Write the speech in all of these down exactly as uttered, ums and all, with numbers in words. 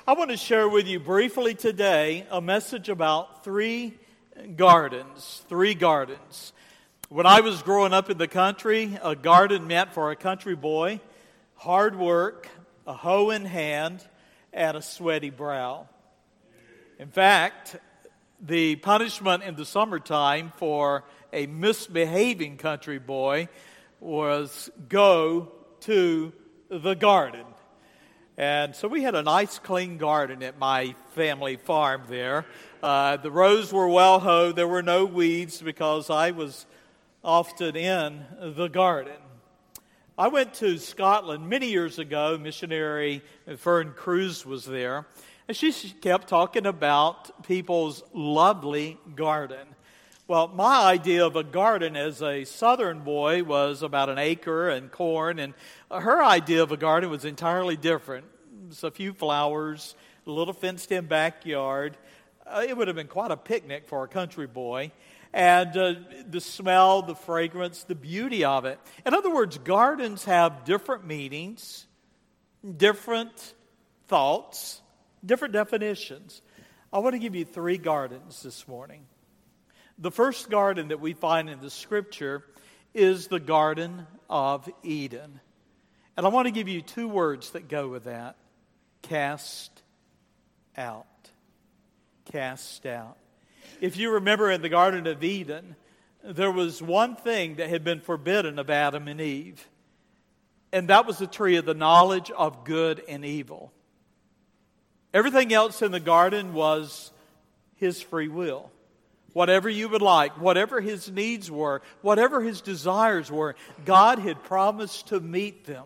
I want to share with you briefly today a message about three gardens. Three gardens. When I was growing up in the country, a garden meant for a country boy hard work, a hoe in hand, and a sweaty brow. In fact, the punishment in the summertime for a misbehaving country boy was go to the garden. And so we had a nice clean garden at my family farm there. Uh, the rows were well hoed. There were no weeds because I was often in the garden. I went to Scotland many years ago. Missionary Fern Cruz was there. And she kept talking about people's lovely garden. Well, my idea of a garden as a southern boy was about an acre and corn, and her idea of a garden was entirely different. It was a few flowers, a little fenced-in backyard. Uh, it would have been quite a picnic for a country boy. And uh, the smell, the fragrance, the beauty of it. In other words, gardens have different meanings, different thoughts, different definitions. I want to give you three gardens this morning. The first garden that we find in the Scripture is the Garden of Eden. And I want to give you two words that go with that. Cast out. Cast out. If you remember in the Garden of Eden, there was one thing that had been forbidden of Adam and Eve. And that was the tree of the knowledge of good and evil. Everything else in the garden was his free will. Whatever you would like, whatever his needs were, whatever his desires were, God had promised to meet them.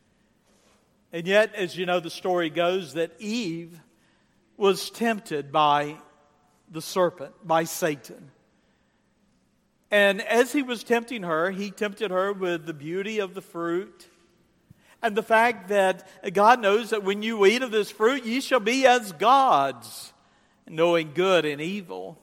And yet, as you know, the story goes that Eve was tempted by the serpent, by Satan. And as he was tempting her, he tempted her with the beauty of the fruit and the fact that God knows that when you eat of this fruit, ye shall be as gods, knowing good and evil.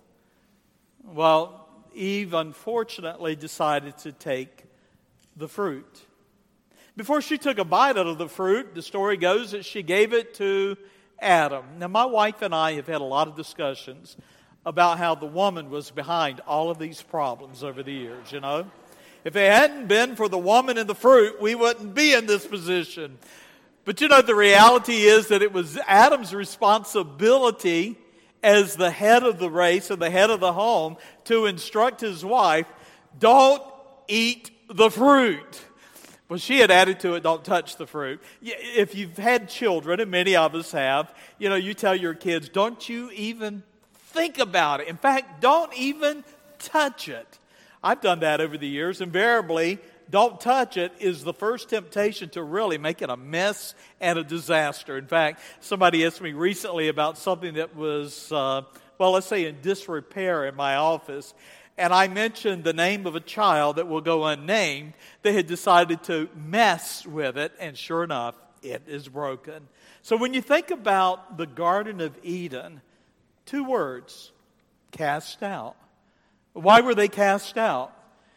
Well, Eve unfortunately decided to take the fruit. Before she took a bite out of the fruit, the story goes that she gave it to Adam. Now, my wife and I have had a lot of discussions about how the woman was behind all of these problems over the years, you know. If it hadn't been for the woman and the fruit, we wouldn't be in this position. But you know, the reality is that it was Adam's responsibility as the head of the race and the head of the home to instruct his wife, don't eat the fruit. Well, she had added to it, don't touch the fruit. If you've had children, and many of us have, you know, you tell your kids, don't you even think about it. In fact, don't even touch it. I've done that over the years. Invariably, don't touch it is the first temptation to really make it a mess and a disaster. In fact, somebody asked me recently about something that was, uh, well, let's say in disrepair in my office. And I mentioned the name of a child that will go unnamed that had decided to mess with it. And sure enough, it is broken. So when you think about the Garden of Eden, two words, cast out. Why were they cast out?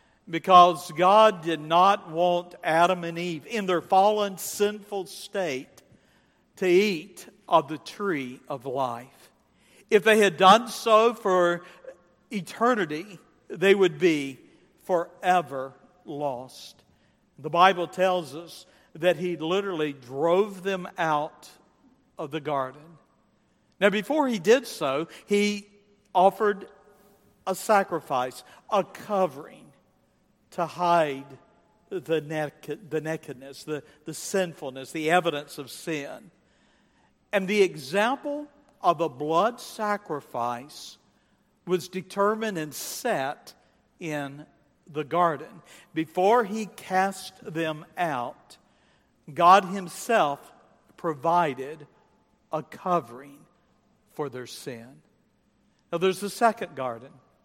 Because God did not want Adam and Eve in their fallen, sinful state to eat of the tree of life. If they had done so for eternity, they would be forever lost. The Bible tells us that He literally drove them out of the garden. Now, before He did so, He offered a sacrifice, a covering, to hide the naked, the nakedness, the, the sinfulness, the evidence of sin. And the example of a blood sacrifice was determined and set in the garden. Before He cast them out, God Himself provided a covering for their sin. Now there's the second garden.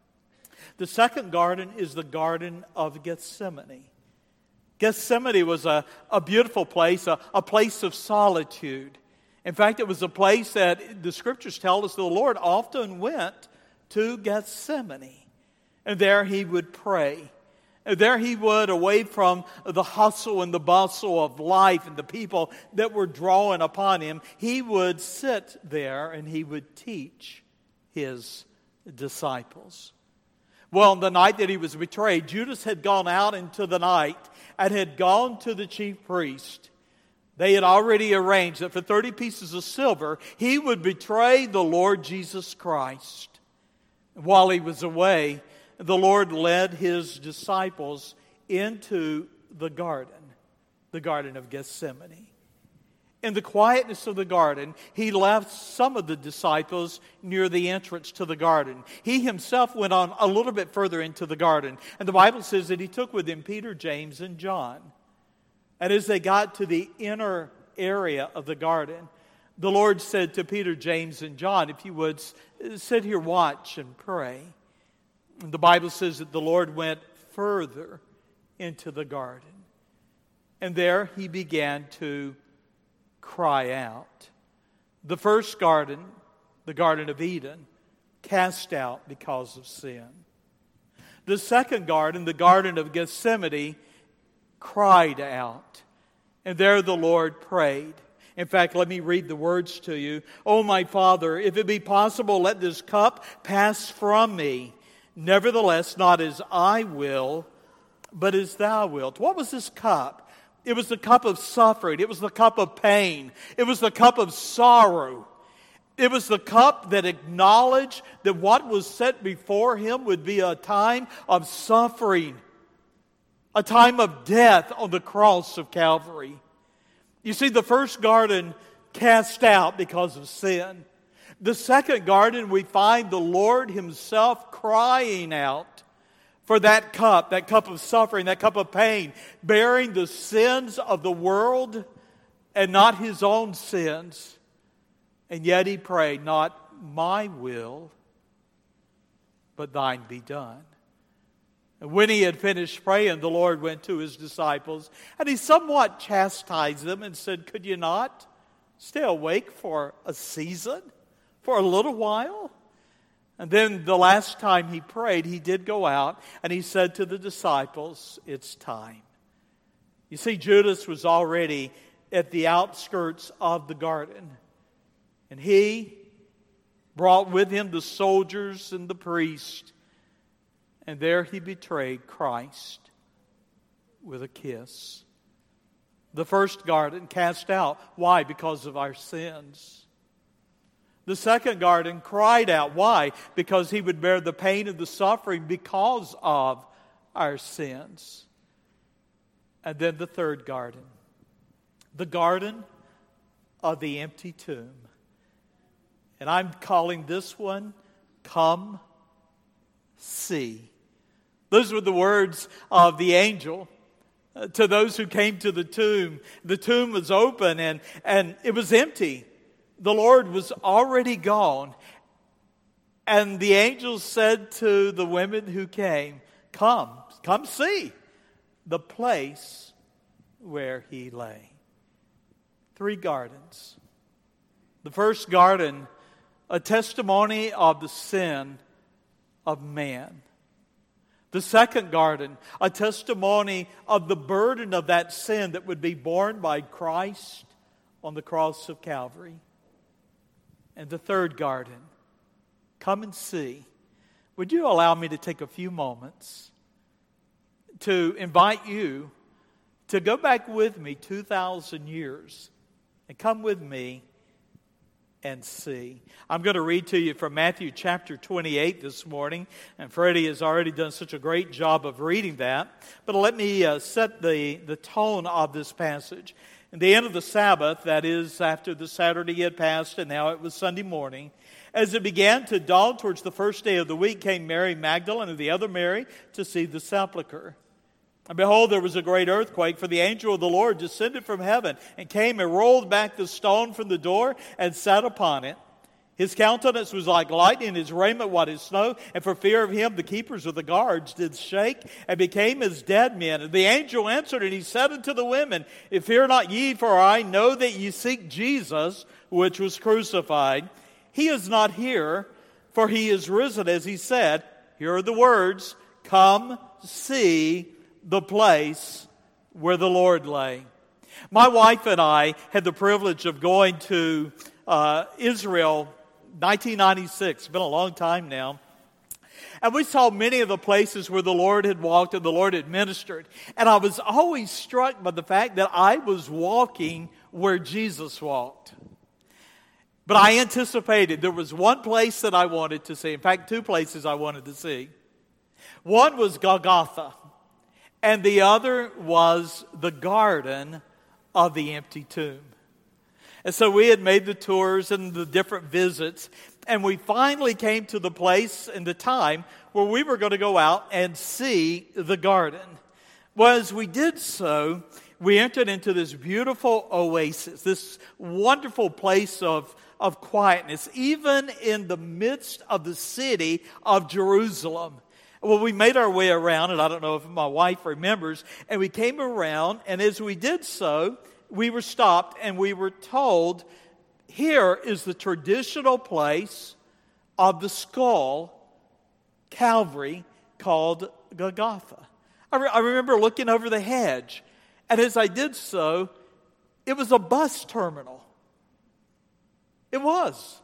The second garden is the Garden of Gethsemane. Gethsemane was a, a beautiful place, a, a place of solitude. In fact, it was a place that the Scriptures tell us the Lord often went to Gethsemane. And there He would pray. There he would, away from the hustle and the bustle of life and the people that were drawing upon him, he would sit there and he would teach his disciples. Well, on the night that he was betrayed, Judas had gone out into the night and had gone to the chief priest. They had already arranged that for thirty pieces of silver, he would betray the Lord Jesus Christ. While he was away, the Lord led his disciples into the garden, the Garden of Gethsemane. In the quietness of the garden, he left some of the disciples near the entrance to the garden. He himself went on a little bit further into the garden. And the Bible says that he took with him Peter, James, and John. And as they got to the inner area of the garden, the Lord said to Peter, James, and John, if you would sit here, watch, and pray. And the Bible says that the Lord went further into the garden. And there he began to cry out. The first garden, the Garden of Eden, cast out because of sin. The second garden, the Garden of Gethsemane, cried out. And there the Lord prayed. In fact, let me read the words to you. "Oh, my Father, if it be possible, let this cup pass from me. Nevertheless, not as I will, but as thou wilt." What was this cup? It was the cup of suffering. It was the cup of pain. It was the cup of sorrow. It was the cup that acknowledged that what was set before him would be a time of suffering, a time of death on the cross of Calvary. You see, the first garden cast out because of sin. The second garden, we find the Lord himself crying out for that cup, that cup of suffering, that cup of pain, bearing the sins of the world and not his own sins. And yet he prayed, not my will, but thine be done. And when he had finished praying, the Lord went to his disciples, and he somewhat chastised them and said, could you not stay awake for a season, for a little while? And then the last time he prayed, he did go out, and he said to the disciples, it's time. You see, Judas was already at the outskirts of the garden, and he brought with him the soldiers and the priests, and there he betrayed Christ with a kiss. The first garden cast out. Why? Because of our sins. The second garden cried out. Why? Because he would bear the pain and the suffering because of our sins. And then the third garden. The garden of the empty tomb. And I'm calling this one, Come See. Those were the words of the angel uh, to those who came to the tomb. The tomb was open and, and it was empty. The Lord was already gone. And the angel said to the women who came, Come, come see the place where he lay. Three gardens. The first garden, a testimony of the sin of man. The second garden, a testimony of the burden of that sin that would be borne by Christ on the cross of Calvary. And the third garden, come and see. Would you allow me to take a few moments to invite you to go back with me two thousand years and come with me and see. I'm going to read to you from Matthew chapter twenty-eight this morning, and Freddie has already done such a great job of reading that. But let me uh, set the, the tone of this passage. At the end of the Sabbath, that is, after the Saturday had passed, and now it was Sunday morning, as it began to dawn towards the first day of the week, came Mary Magdalene and the other Mary to see the sepulchre. And behold, there was a great earthquake, for the angel of the Lord descended from heaven and came and rolled back the stone from the door and sat upon it. His countenance was like lightning, his raiment white as snow, and for fear of him the keepers of the guards did shake and became as dead men. And the angel answered, and he said unto the women, Fear not ye, for I know that ye seek Jesus, which was crucified. He is not here, for he is risen, as he said. Here are the words, Come see the place where the Lord lay. My wife and I had the privilege of going to uh, Israel nineteen ninety-six. It's been a long time now. And we saw many of the places where the Lord had walked and the Lord had ministered. And I was always struck by the fact that I was walking where Jesus walked. But I anticipated there was one place that I wanted to see. In fact, two places I wanted to see. One was Golgotha, and the other was the Garden of the Empty Tomb. And so we had made the tours and the different visits, and we finally came to the place and the time where we were going to go out and see the garden. Well, as we did so, we entered into this beautiful oasis, this wonderful place of, of quietness, even in the midst of the city of Jerusalem. Well, we made our way around, and I don't know if my wife remembers, and we came around, and as we did so, we were stopped and we were told, here is the traditional place of the skull, Calvary, called Golgotha. I, re- I remember looking over the hedge, and as I did so, it was a bus terminal. It was.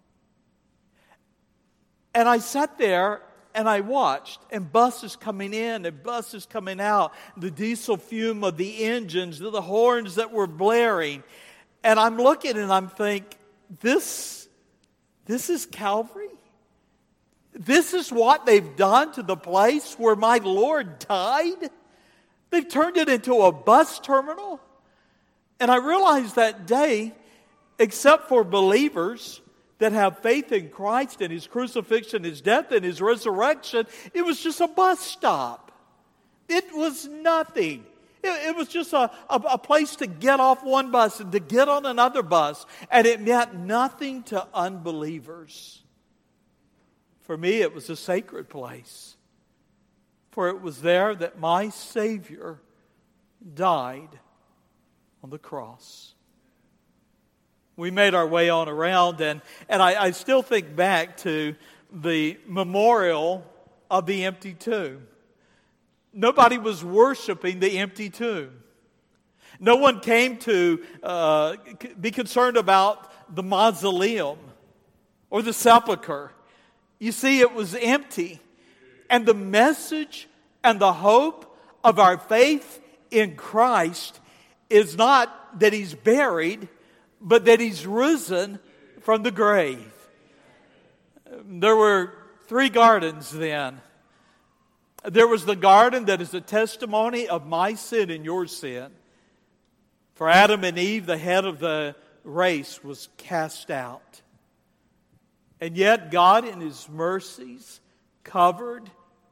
And I sat there and I watched, and buses coming in and buses coming out, the diesel fume of the engines, the horns that were blaring. And I'm looking and I'm thinking, this, this is Calvary? This is what they've done to the place where my Lord died? They've turned it into a bus terminal? And I realized that day, except for believers that have faith in Christ and His crucifixion, His death, and His resurrection, it was just a bus stop. It was nothing. It, it was just a, a, a place to get off one bus and to get on another bus. And it meant nothing to unbelievers. For me, it was a sacred place. For it was there that my Savior died on the cross. We made our way on around, and, and I, I still think back to the memorial of the empty tomb. Nobody was worshiping the empty tomb. No one came to uh, be concerned about the mausoleum or the sepulcher. You see, it was empty. And the message and the hope of our faith in Christ is not that He's buried, but that He's risen from the grave. There were three gardens then. There was the garden that is a testimony of my sin and your sin. For Adam and Eve, the head of the race was cast out. And yet God in His mercies covered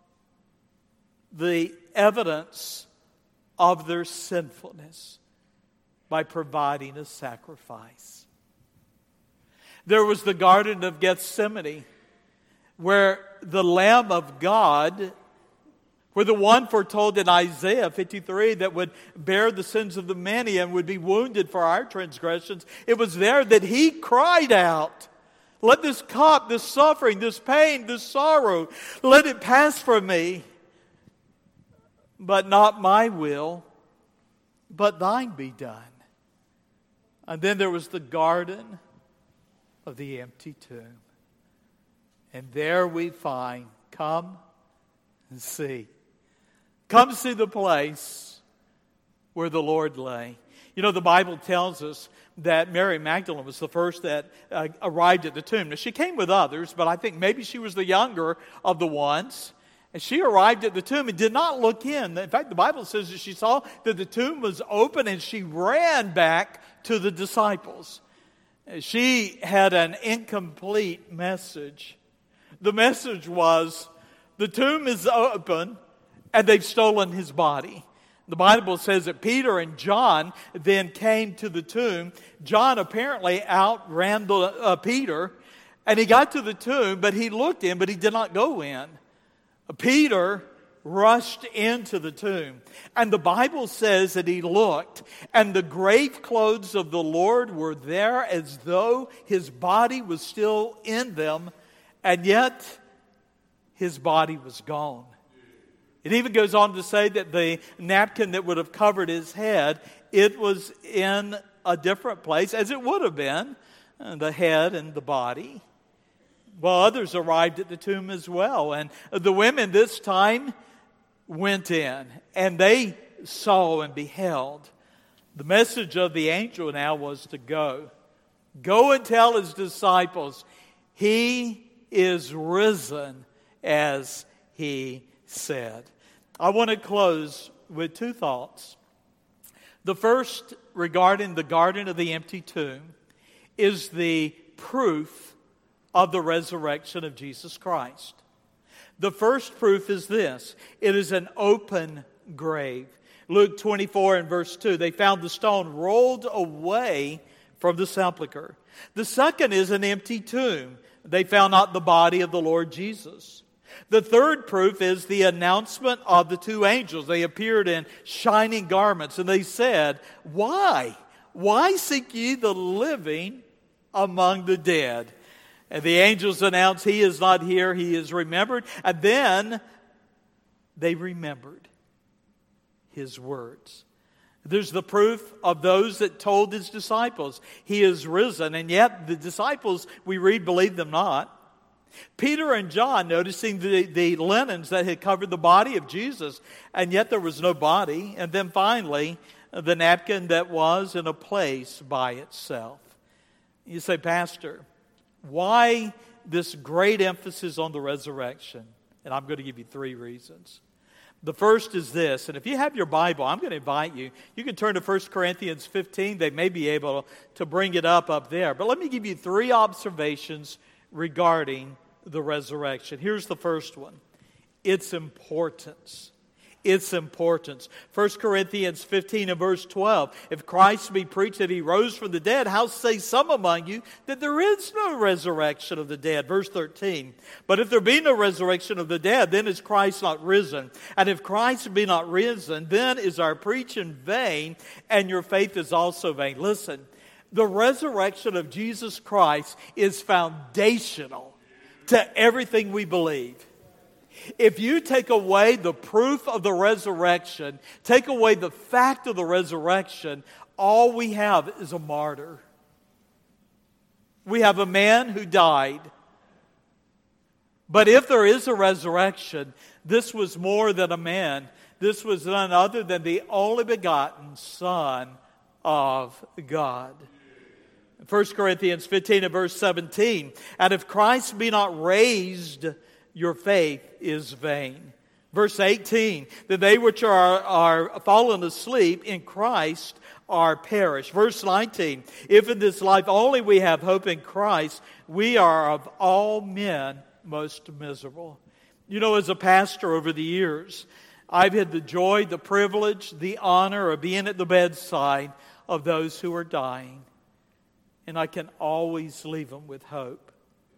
the evidence of their sinfulness by providing a sacrifice. There was the Garden of Gethsemane, where the Lamb of God, where the one foretold in Isaiah fifty-three that would bear the sins of the many and would be wounded for our transgressions, it was there that He cried out, let this cup, this suffering, this pain, this sorrow, let it pass from me. But not my will, but thine be done. And then there was the garden of the empty tomb. And there we find, come and see. Come see the place where the Lord lay. You know, the Bible tells us that Mary Magdalene was the first that uh, arrived at the tomb. Now, she came with others, but I think maybe she was the younger of the ones. And she arrived at the tomb and did not look in. In fact, the Bible says that she saw that the tomb was open and she ran back to the disciples. She had an incomplete message. The message was, the tomb is open and they've stolen His body. The Bible says that Peter and John then came to the tomb. John apparently outran the, uh, Peter, and he got to the tomb, but he looked in, but he did not go in. Peter rushed into the tomb, and the Bible says that he looked, and the grave clothes of the Lord were there as though His body was still in them, and yet His body was gone. It even goes on to say that the napkin that would have covered his head, it was in a different place, as it would have been, the head and the body. Well, others arrived at the tomb as well. And the women this time went in, and they saw and beheld. The message of the angel now was to go. Go and tell his disciples, he is risen as he said. I want to close with two thoughts. The first, regarding the garden of the empty tomb, is the proof of the resurrection of Jesus Christ. The first proof is this: it is an open grave. Luke twenty-four and verse two, they found the stone rolled away from the sepulchre. The second is an empty tomb. They found not the body of the Lord Jesus. The third proof is the announcement of the two angels. They appeared in shining garments, and they said, Why? Why seek ye the living among the dead? And the angels announced, He is not here, He is remembered. And then they remembered His words. There's the proof of those that told His disciples, He is risen. And yet the disciples, we read, believed them not. Peter and John, noticing the, the linens that had covered the body of Jesus, and yet there was no body. And then finally, the napkin that was in a place by itself. You say, Pastor, why this great emphasis on the resurrection? And I'm going to give you three reasons. The first is this, and if you have your Bible, I'm going to invite you. You can turn to First Corinthians fifteen. They may be able to bring it up up there. But let me give you three observations regarding the resurrection. Here's the first one. Its importance. Its importance. First Corinthians fifteen and verse twelve. If Christ be preached that He rose from the dead, how say some among you that there is no resurrection of the dead? Verse thirteen. But if there be no resurrection of the dead, then is Christ not risen. And if Christ be not risen, then is our preaching vain, and your faith is also vain. Listen, the resurrection of Jesus Christ is foundational to everything we believe. If you take away the proof of the resurrection, take away the fact of the resurrection, all we have is a martyr. We have a man who died. But if there is a resurrection, this was more than a man. This was none other than the only begotten Son of God. First Corinthians fifteen and verse seventeen. And if Christ be not raised, your faith is vain. Verse eighteen, that they which are, are fallen asleep in Christ are perished. Verse nineteen, if in this life only we have hope in Christ, we are of all men most miserable. You know, as a pastor over the years, I've had the joy, the privilege, the honor of being at the bedside of those who are dying. And I can always leave them with hope.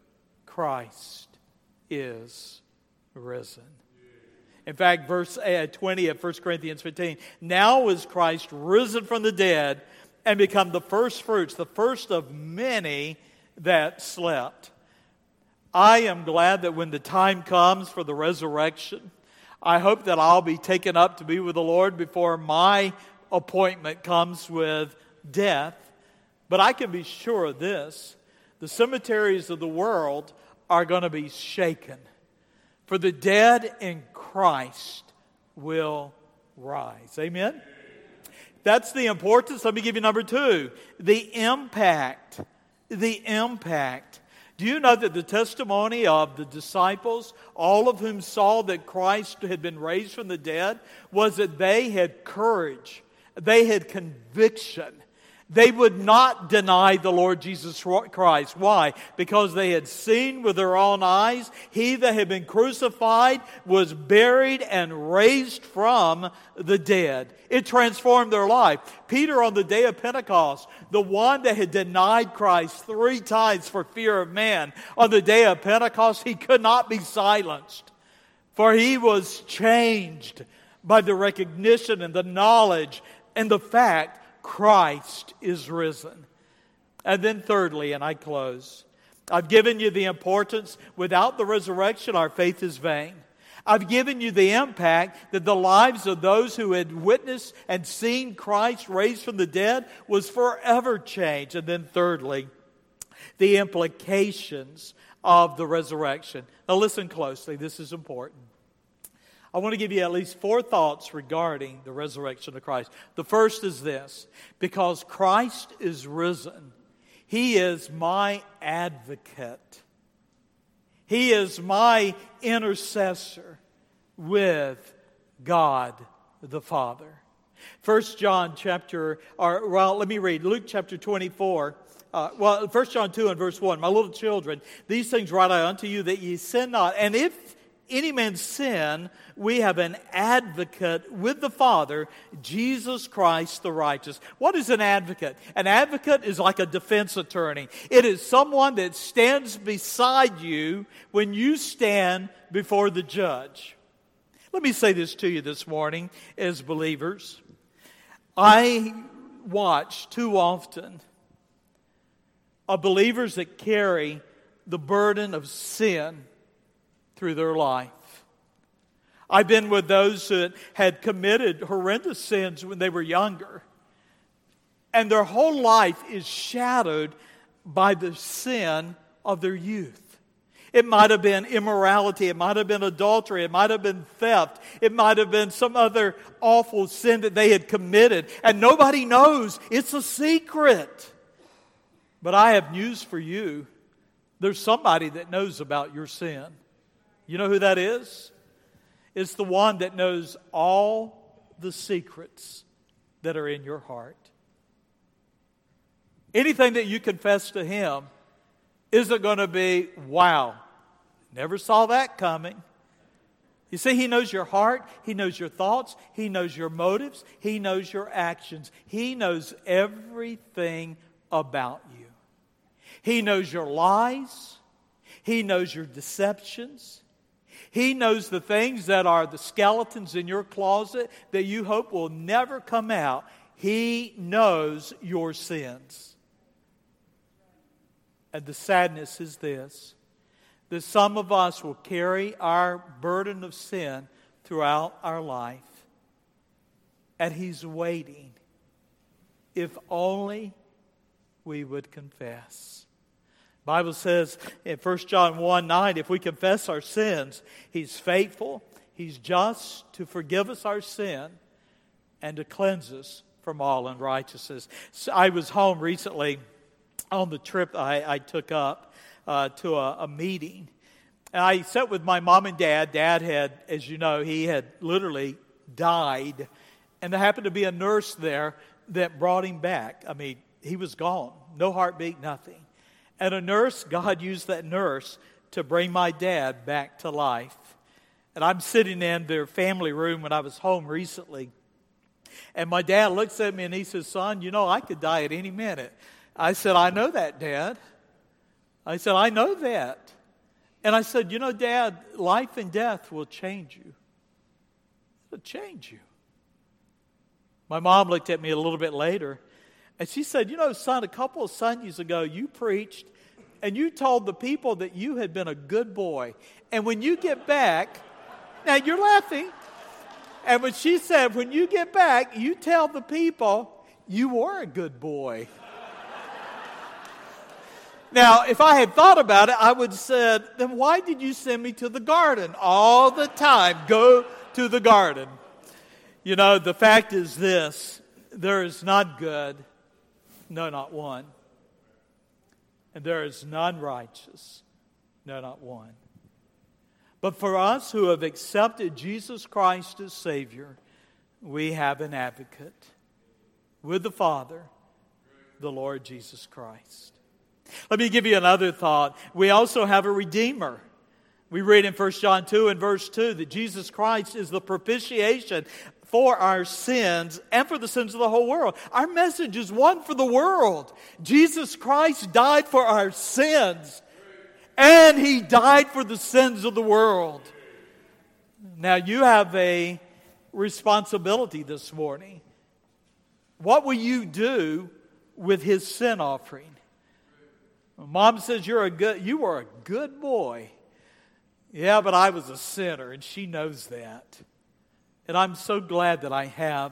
Christ is risen. In fact, verse twenty of First Corinthians fifteen, now is Christ risen from the dead and become the first fruits, the first of many that slept. I am glad that when the time comes for the resurrection, I hope that I'll be taken up to be with the Lord before my appointment comes with death. But I can be sure of this, the cemeteries of the world are going to be shaken. For the dead in Christ will rise. Amen? That's the importance. Let me give you number two. The impact. The impact. Do you know that the testimony of the disciples, all of whom saw that Christ had been raised from the dead, was that they had courage. They had conviction. They would not deny the Lord Jesus Christ. Why? Because they had seen with their own eyes He that had been crucified was buried and raised from the dead. It transformed their life. Peter, on the day of Pentecost, the one that had denied Christ three times for fear of man, on the day of Pentecost, he could not be silenced. For he was changed by the recognition and the knowledge and the fact Christ is risen. And then thirdly, and I close, I've given you the importance. Without the resurrection, our faith is vain. I've given you the impact that the lives of those who had witnessed and seen Christ raised from the dead was forever changed. And then thirdly, the implications of the resurrection. Now listen closely, this is important. I want to give you at least four thoughts regarding the resurrection of Christ. The first is this: because Christ is risen, He is my advocate. He is my intercessor with God the Father. First John chapter, or well, let me read Luke chapter twenty-four. Uh, well, First John two and verse one. My little children, these things write I unto you that ye sin not. And if any man sin, we have an advocate with the Father, Jesus Christ the righteous. What is an advocate? An advocate is like a defense attorney. It is someone that stands beside you when you stand before the judge. Let me say this to you this morning as believers. I watch too often of believers that carry the burden of sin through their life. I've been with those that had committed horrendous sins when they were younger, and their whole life is shadowed by the sin of their youth. It might have been immorality, it might have been adultery, it might have been theft, it might have been some other awful sin that they had committed, and nobody knows. It's a secret. But I have news for you. There's somebody that knows about your sin. You know who that is? It's the one that knows all the secrets that are in your heart. Anything that you confess to Him isn't going to be, wow, never saw that coming. You see, He knows your heart. He knows your thoughts. He knows your motives. He knows your actions. He knows everything about you. He knows your lies. He knows your deceptions. He knows the things that are the skeletons in your closet that you hope will never come out. He knows your sins. And the sadness is this, that some of us will carry our burden of sin throughout our life. And He's waiting, if only we would confess. The Bible says in First John one nine, if we confess our sins, He's faithful, He's just to forgive us our sin and to cleanse us from all unrighteousness. So I was home recently on the trip I, I took up uh, to a, a meeting. And I sat with my mom and dad. Dad had, as you know, he had literally died. And there happened to be a nurse there that brought him back. I mean, he was gone. No heartbeat, nothing. And a nurse, God used that nurse to bring my dad back to life. And I'm sitting in their family room when I was home recently. And my dad looks at me and he says, son, you know, I could die at any minute. I said, I know that, Dad. I said, I know that. And I said, you know, Dad, life and death will change you. It'll change you. My mom looked at me a little bit later. And she said, you know, son, a couple of Sundays ago, you preached and you told the people that you had been a good boy. And when you get back, now you're laughing. And when she said, when you get back, you tell the people you were a good boy. Now, if I had thought about it, I would have said, then why did you send me to the garden all the time? Go to the garden. You know, the fact is this, there is none good. No, not one. And there is none righteous. No, not one. But for us who have accepted Jesus Christ as Savior, we have an advocate with the Father, the Lord Jesus Christ. Let me give you another thought. We also have a Redeemer. We read in First John two and verse two that Jesus Christ is the propitiation for our sins and for the sins of the whole world. Our message is one for the world. Jesus Christ died for our sins, and He died for the sins of the world. Now, you have a responsibility this morning. What will you do with His sin offering? Mom says you're a good, you are a good boy. Yeah, but I was a sinner, and she knows that. And I'm so glad that I have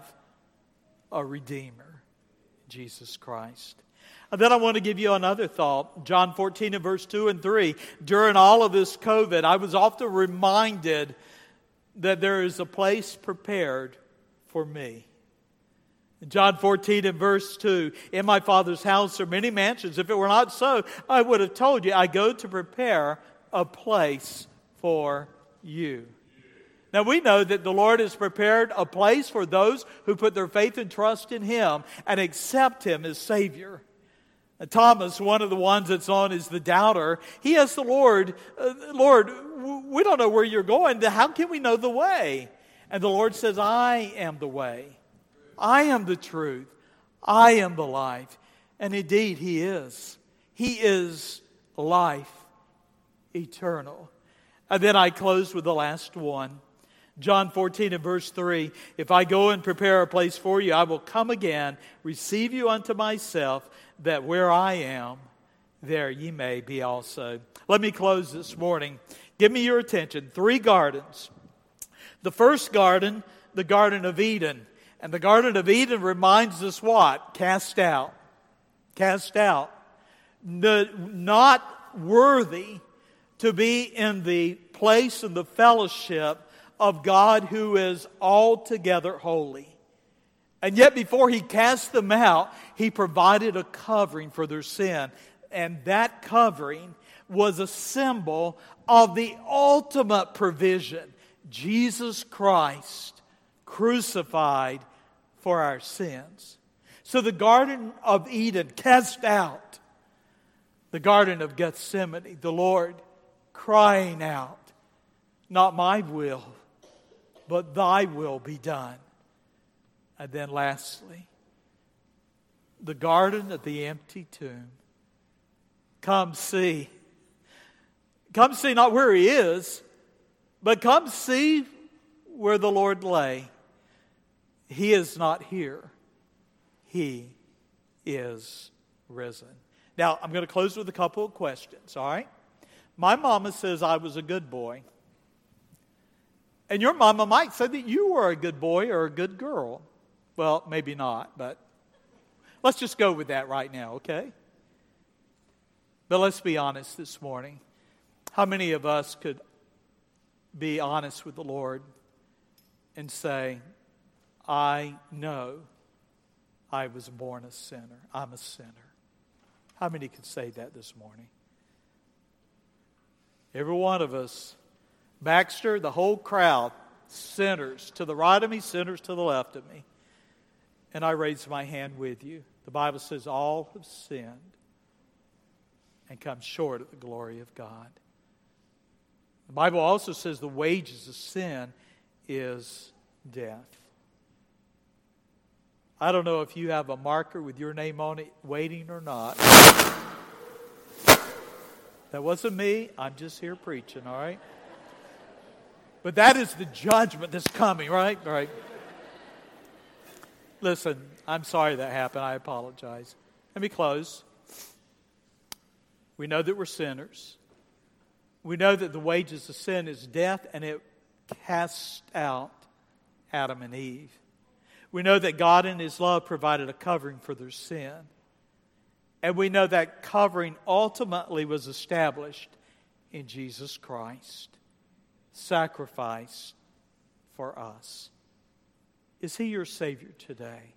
a Redeemer, Jesus Christ. And then I want to give you another thought. John fourteen and verse two and three. During all of this COVID, I was often reminded that there is a place prepared for me. In John fourteen and verse two, in my Father's house are many mansions. If it were not so, I would have told you, I go to prepare a place for you. Now we know that the Lord has prepared a place for those who put their faith and trust in Him and accept Him as Savior. And Thomas, one of the ones that's on as the doubter, he asked the Lord, uh, Lord, we don't know where you're going. How can we know the way? And the Lord says, I am the way. I am the truth. I am the life. And indeed, He is. He is life eternal. And then I close with the last one. John fourteen and verse three, if I go and prepare a place for you, I will come again, receive you unto myself, that where I am, there ye may be also. Let me close this morning. Give me your attention. Three gardens. The first garden, the Garden of Eden. And the Garden of Eden reminds us what? Cast out. Cast out. The, not worthy to be in the place and the fellowship of God who is altogether holy. And yet before He cast them out, He provided a covering for their sin. And that covering was a symbol of the ultimate provision. Jesus Christ crucified for our sins. So the Garden of Eden cast out. The Garden of Gethsemane, the Lord crying out, not my will, but thy will be done. And then lastly, the garden of the empty tomb. Come see. Come see not where He is, but come see where the Lord lay. He is not here. He is risen. Now, I'm going to close with a couple of questions, all right? My mama says I was a good boy. And your mama might say that you were a good boy or a good girl. Well, maybe not, but let's just go with that right now, okay? But let's be honest this morning. How many of us could be honest with the Lord and say, I know I was born a sinner. I'm a sinner. How many could say that this morning? Every one of us. Baxter, the whole crowd, sinners to the right of me, sinners to the left of me. And I raise my hand with you. The Bible says all have sinned and come short of the glory of God. The Bible also says the wages of sin is death. I don't know if you have a marker with your name on it waiting or not. That wasn't me. I'm just here preaching, all right? But that is the judgment that's coming, right? All right. Listen, I'm sorry that happened. I apologize. Let me close. We know that we're sinners. We know that the wages of sin is death, and it casts out Adam and Eve. We know that God in His love provided a covering for their sin. And we know that covering ultimately was established in Jesus Christ. Sacrificed for us. Is He your Savior today?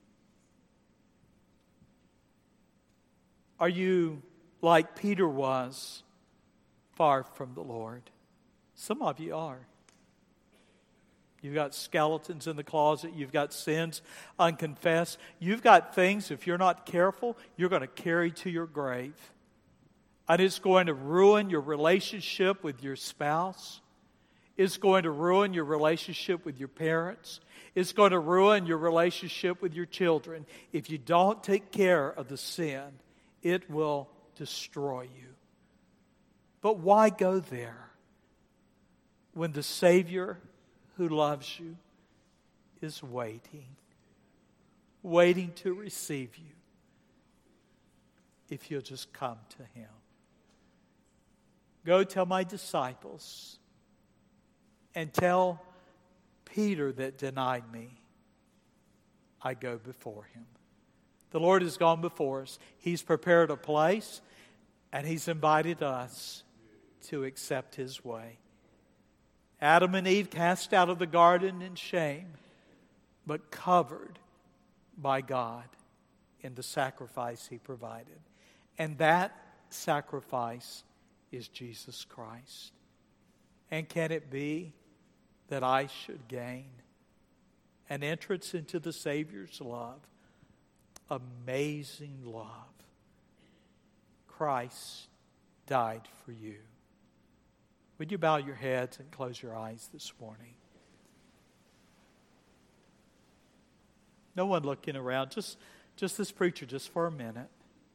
Are you like Peter was, far from the Lord? Some of you are. You've got skeletons in the closet. You've got sins unconfessed. You've got things, if you're not careful, you're going to carry to your grave. And it's going to ruin your relationship with your spouse. It's going to ruin your relationship with your parents. It's going to ruin your relationship with your children. If you don't take care of the sin, it will destroy you. But why go there when the Savior who loves you is waiting, waiting to receive you if you'll just come to Him? Go tell my disciples and tell Peter that denied me, I go before him. The Lord has gone before us. He's prepared a place, and He's invited us to accept His way. Adam and Eve cast out of the garden in shame, but covered by God in the sacrifice He provided. And that sacrifice is Jesus Christ. And can it be that I should gain an entrance into the Savior's love? Amazing love. Christ died for you. Would you bow your heads and close your eyes this morning? No one looking around, just, just this preacher, just for a minute.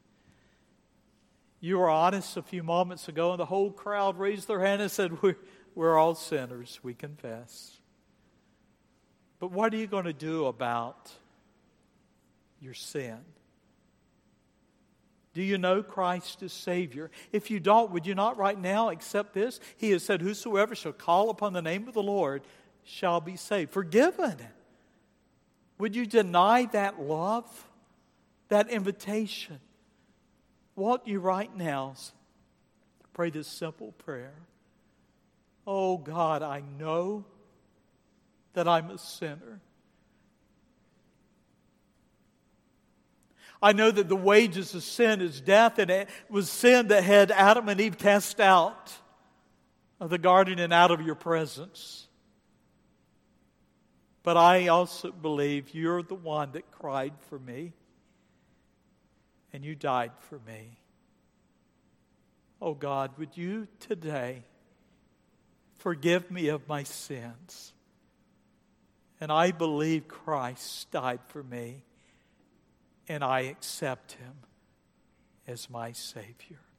You were honest a few moments ago, and the whole crowd raised their hand and said, we're, we're all sinners, we confess. But what are you going to do about your sin? Do you know Christ as Savior? If you don't, would you not right now accept this? He has said, whosoever shall call upon the name of the Lord shall be saved. Forgiven. Would you deny that love, that invitation? Won't you right now pray this simple prayer? Oh God, I know that I'm a sinner. I know that the wages of sin is death, and it was sin that had Adam and Eve cast out of the garden and out of your presence. But I also believe you're the one that cried for me, and you died for me. Oh God, would you today forgive me of my sins? And I believe Christ died for me, and I accept Him as my Savior.